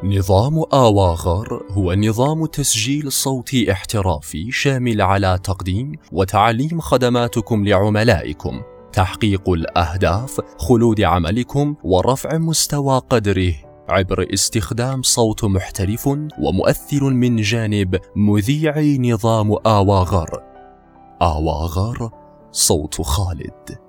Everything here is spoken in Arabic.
نظام آواغر هو نظام تسجيل صوتي احترافي شامل على تقديم وتعليم خدماتكم لعملائكم، تحقيق الأهداف، خلود عملكم، ورفع مستوى قدره عبر استخدام صوت محترف ومؤثر من جانب مذيعي نظام آواغر. آواغر، صوت خالد.